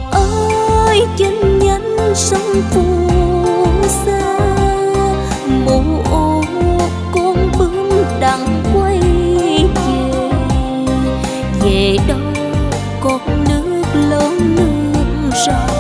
ơi trên nhánh sông phù sa, mù ô con bướm đặng quay về, về đâu con nước lớn nước rau.